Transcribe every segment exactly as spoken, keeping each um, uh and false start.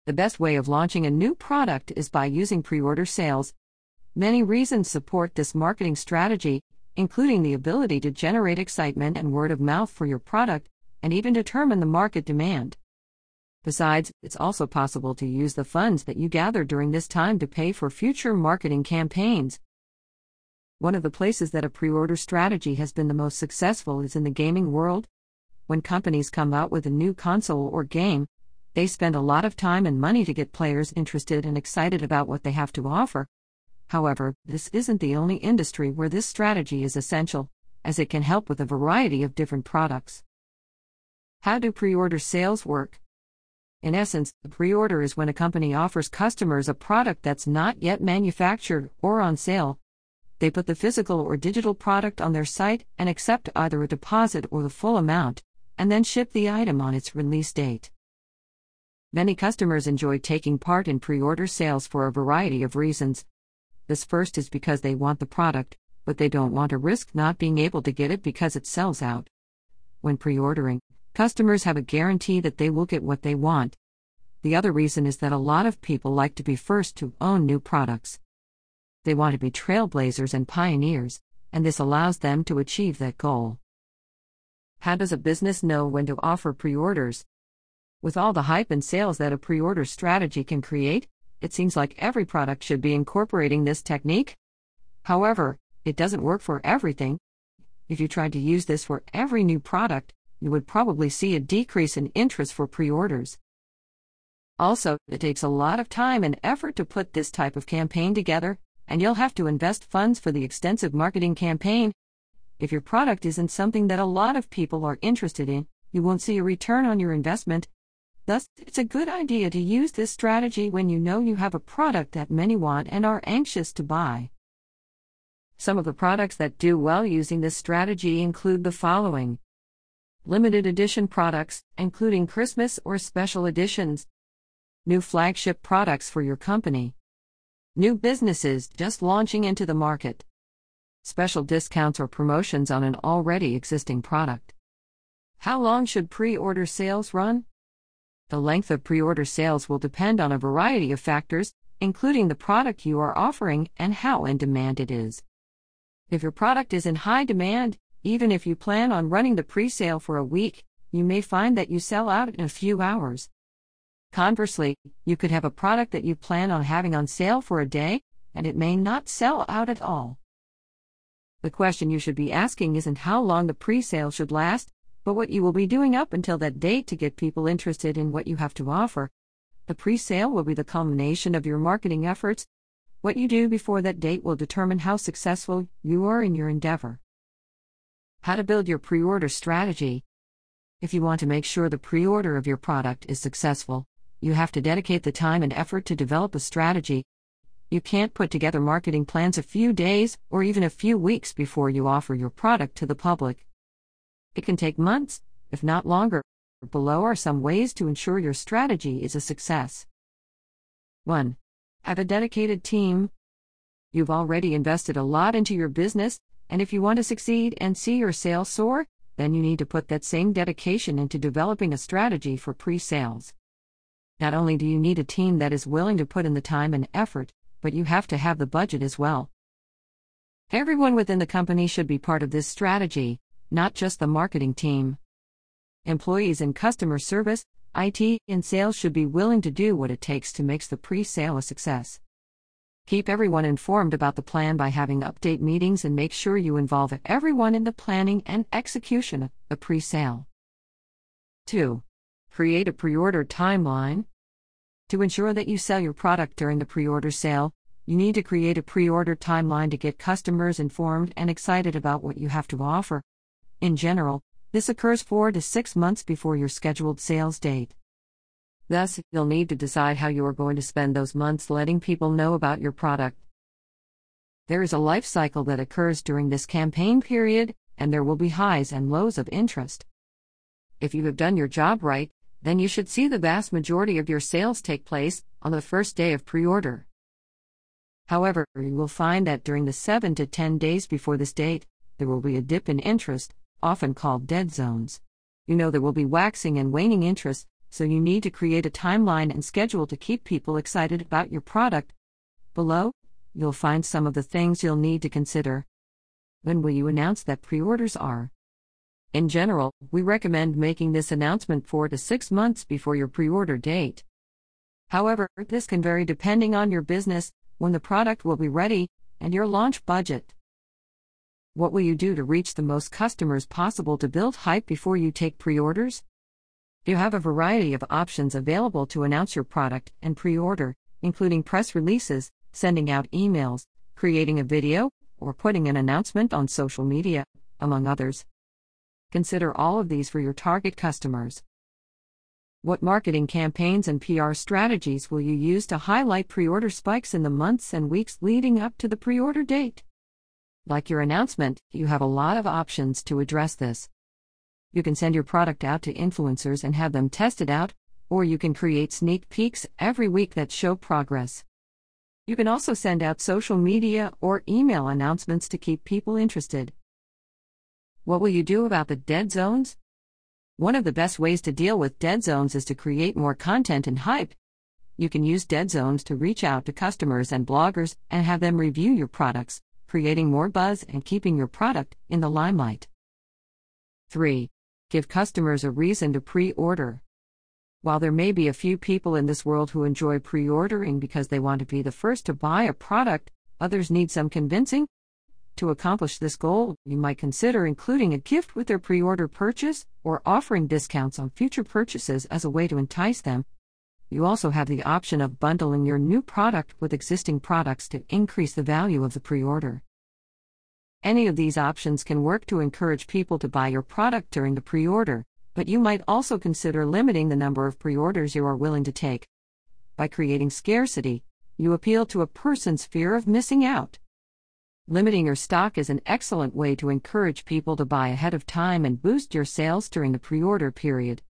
The best way of launching a new product is by using pre-order sales. Many reasons support this marketing strategy, including the ability to generate excitement and word of mouth for your product, and even determine the market demand. Besides, it's also possible to use the funds that you gather during this time to pay for future marketing campaigns. One of the places that a pre-order strategy has been the most successful is in the gaming world. When companies come out with a new console or game, they spend a lot of time and money to get players interested and excited about what they have to offer. However, this isn't the only industry where this strategy is essential, as it can help with a variety of different products. How do pre-order sales work? In essence, a pre-order is when a company offers customers a product that's not yet manufactured or on sale. They put the physical or digital product on their site and accept either a deposit or the full amount, and then ship the item on its release date. Many customers enjoy taking part in pre-order sales for a variety of reasons. This first is because they want the product, but they don't want to risk not being able to get it because it sells out. When pre-ordering, customers have a guarantee that they will get what they want. The other reason is that a lot of people like to be first to own new products. They want to be trailblazers and pioneers, and this allows them to achieve that goal. How does a business know when to offer pre-orders? With all the hype and sales that a pre-order strategy can create, it seems like every product should be incorporating this technique. However, it doesn't work for everything. If you tried to use this for every new product, you would probably see a decrease in interest for pre-orders. Also, it takes a lot of time and effort to put this type of campaign together, and you'll have to invest funds for the extensive marketing campaign. If your product isn't something that a lot of people are interested in, you won't see a return on your investment. Thus, it's a good idea to use this strategy when you know you have a product that many want and are anxious to buy. Some of the products that do well using this strategy include the following: limited edition products, including Christmas or special editions, new flagship products for your company, new businesses just launching into the market, special discounts or promotions on an already existing product. How long should pre-order sales run? The length of pre-order sales will depend on a variety of factors, including the product you are offering and how in demand it is. If your product is in high demand, even if you plan on running the pre-sale for a week, you may find that you sell out in a few hours. Conversely, you could have a product that you plan on having on sale for a day, and it may not sell out at all. The question you should be asking isn't how long the pre-sale should last, but what you will be doing up until that date to get people interested in what you have to offer. The pre-sale will be the culmination of your marketing efforts. What you do before that date will determine how successful you are in your endeavor. How to build your pre-order strategy. If you want to make sure the pre-order of your product is successful, you have to dedicate the time and effort to develop a strategy. You can't put together marketing plans a few days or even a few weeks before you offer your product to the public. It can take months, if not longer. Below are some ways to ensure your strategy is a success. one. Have a dedicated team. You've already invested a lot into your business, and if you want to succeed and see your sales soar, then you need to put that same dedication into developing a strategy for pre-sales. Not only do you need a team that is willing to put in the time and effort, but you have to have the budget as well. Everyone within the company should be part of this strategy, not just the marketing team. Employees in customer service, I T, and sales should be willing to do what it takes to make the pre-sale a success. Keep everyone informed about the plan by having update meetings and make sure you involve everyone in the planning and execution of the pre-sale. two. Create a pre-order timeline. To ensure that you sell your product during the pre-order sale, you need to create a pre-order timeline to get customers informed and excited about what you have to offer. In general, this occurs four to six months before your scheduled sales date. Thus, you'll need to decide how you are going to spend those months letting people know about your product. There is a life cycle that occurs during this campaign period, and there will be highs and lows of interest. If you have done your job right, then you should see the vast majority of your sales take place on the first day of pre-order. However, you will find that during the seven to ten days before this date, there will be a dip in interest, often called dead zones. You know there will be waxing and waning interest, so you need to create a timeline and schedule to keep people excited about your product. Below, you'll find some of the things you'll need to consider. When will you announce that pre-orders are? In general, we recommend making this announcement four to six months before your pre-order date. However, this can vary depending on your business, when the product will be ready, and your launch budget. What will you do to reach the most customers possible to build hype before you take pre-orders? You have a variety of options available to announce your product and pre-order, including press releases, sending out emails, creating a video, or putting an announcement on social media, among others. Consider all of these for your target customers. What marketing campaigns and P R strategies will you use to highlight pre-order spikes in the months and weeks leading up to the pre-order date? Like your announcement, you have a lot of options to address this. You can send your product out to influencers and have them test it out, or you can create sneak peeks every week that show progress. You can also send out social media or email announcements to keep people interested. What will you do about the dead zones? One of the best ways to deal with dead zones is to create more content and hype. You can use dead zones to reach out to customers and bloggers and have them review your products, creating more buzz and keeping your product in the limelight. three. Give customers a reason to pre-order. While there may be a few people in this world who enjoy pre-ordering because they want to be the first to buy a product, others need some convincing. To accomplish this goal, you might consider including a gift with their pre-order purchase or offering discounts on future purchases as a way to entice them. You also have the option of bundling your new product with existing products to increase the value of the pre-order. Any of these options can work to encourage people to buy your product during the pre-order, but you might also consider limiting the number of pre-orders you are willing to take. By creating scarcity, you appeal to a person's fear of missing out. Limiting your stock is an excellent way to encourage people to buy ahead of time and boost your sales during the pre-order period.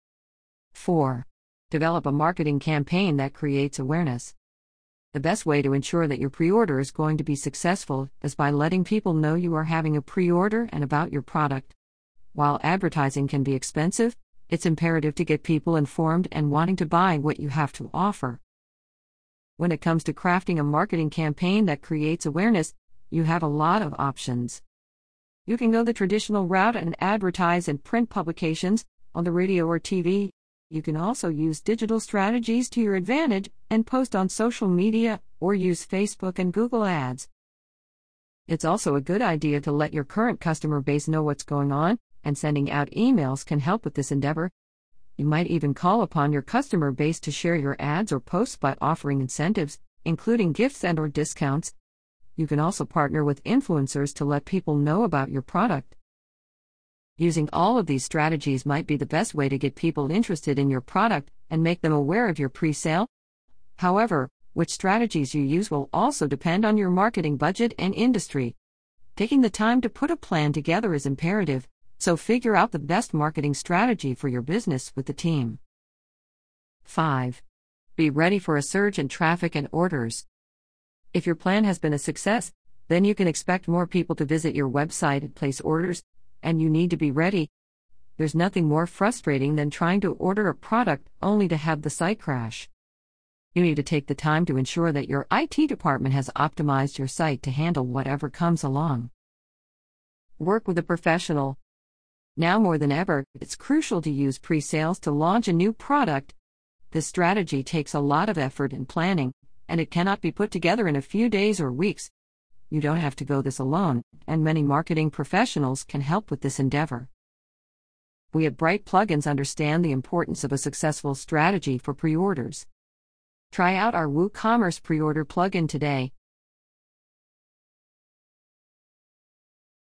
four. Develop a marketing campaign that creates awareness. The best way to ensure that your pre-order is going to be successful is by letting people know you are having a pre-order and about your product. While advertising can be expensive, it's imperative to get people informed and wanting to buy what you have to offer. When it comes to crafting a marketing campaign that creates awareness, you have a lot of options. You can go the traditional route and advertise in print publications, on the radio or T V. You can also use digital strategies to your advantage and post on social media or use Facebook and Google Ads. It's also a good idea to let your current customer base know what's going on, and sending out emails can help with this endeavor. You might even call upon your customer base to share your ads or posts by offering incentives, including gifts and or discounts. You can also partner with influencers to let people know about your product. Using all of these strategies might be the best way to get people interested in your product and make them aware of your pre-sale. However, which strategies you use will also depend on your marketing budget and industry. Taking the time to put a plan together is imperative, so figure out the best marketing strategy for your business with the team. five. Be ready for a surge in traffic and orders. If your plan has been a success, then you can expect more people to visit your website and place orders, and you need to be ready. There's nothing more frustrating than trying to order a product only to have the site crash. You need to take the time to ensure that your I T department has optimized your site to handle whatever comes along. Work with a professional. Now more than ever, it's crucial to use pre-sales to launch a new product. This strategy takes a lot of effort and planning, and it cannot be put together in a few days or weeks. You don't have to go this alone, and many marketing professionals can help with this endeavor. We at Bright Plugins understand the importance of a successful strategy for pre-orders. Try out our WooCommerce pre-order plugin today.